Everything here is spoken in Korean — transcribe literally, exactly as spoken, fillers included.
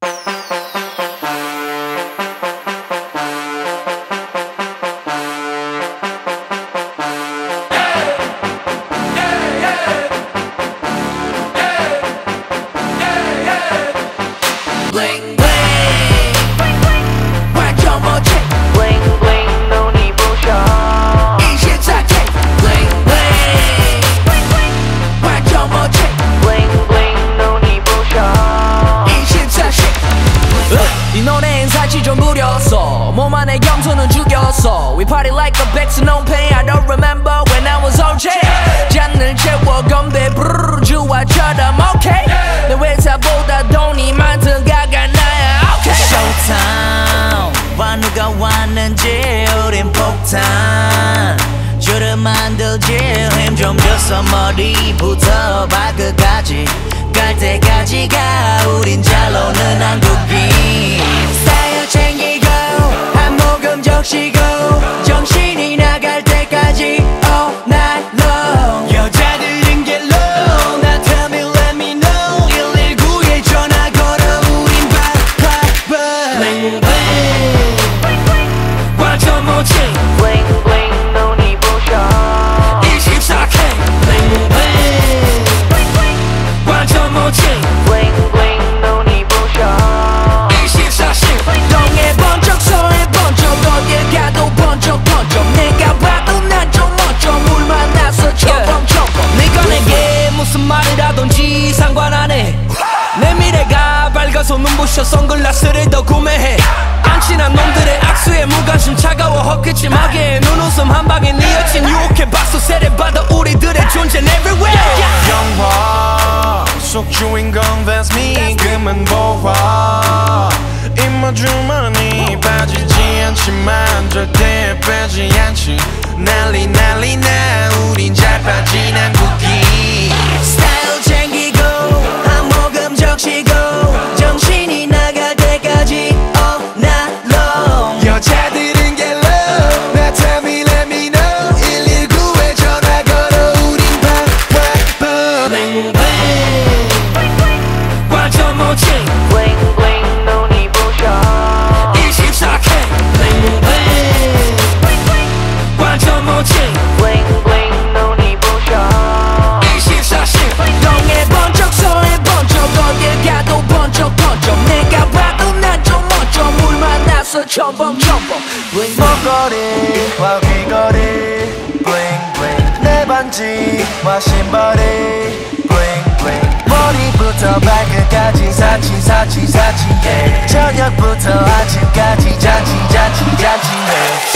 Bling bling, 완전 멋진 bling bling 눈이 부셔 이십사 K bling bling, 완전 멋진 bling bling 눈이 부셔 이십사 시 이 노래엔 사치 좀 부렸어 몸 안에 염소는 죽였어 We party like a 백수 no pain I don't remember when I was on jail 잔을 채워 건배 브르르 주화처럼 okay 내 회사보다 돈이 많든 가가 나야 okay Showtime 와 누가 왔는지 우린 폭탄 줄을 만들지 힘 좀 줘서 머리부터 발끝까지 갈 때까지가 우린 잘 노는 한국인 스타일 챙기고 한 모금 적시고 정신이 나갈 때까지 all night long 여자들은 get low 나 tell me let me know 일일구에 전화 걸어 우린 바빠봐 Bling bling 완전 멋진 bling bling 눈이 부셔 이십사 K Bling bling 완전 멋진 bling bling 눈이 부셔 이십사 시 동해 번쩍 서해 번쩍 어딜 가도 번쩍 번쩍 내가 봐도 난 좀 멋져 물 만나서 첨벙첨벙 네가 내게 무슨 말을 하던지 상관 안 해 내 미래가 밝아서 눈부셔 선글라스를 더 구매해 안 친한 놈들의 악수에 무관심 차가워 헛기침하게 눈웃음 한 방에 네 여친 유혹해 박수 세례받아 우리들의 존재는 everywhere 영화 속 주인공 that's me 금은 보화 입모주머니 빠지지 않지만 절대 빼지 않지 난리 난리 나 우린 잘 빠진 한국인 스타일 챙기고 한 모금 적시고 정신이 나갈 때까지 all night long 여자들은 get low 나 tell me let me know 일일구에 전화 걸어 우린 바빠봐 Bling bling 완전 멋진 bling bling 눈이 부셔 이십사 K Bling bling 완전 멋진 bling bling 눈이 부셔 이십사 시 동해 번쩍 서해 번쩍 어딜 가도 번쩍 번쩍 내가 봐도 난 좀 멋져 물 만나서 첨벙첨벙 bling 목걸이와 귀걸이 bling bling 내 반지와 신발이 bling bling 머리부터 발끝까지 사치 사치 사치해 저녁부터 아침까지 잔치 잔치 잔치해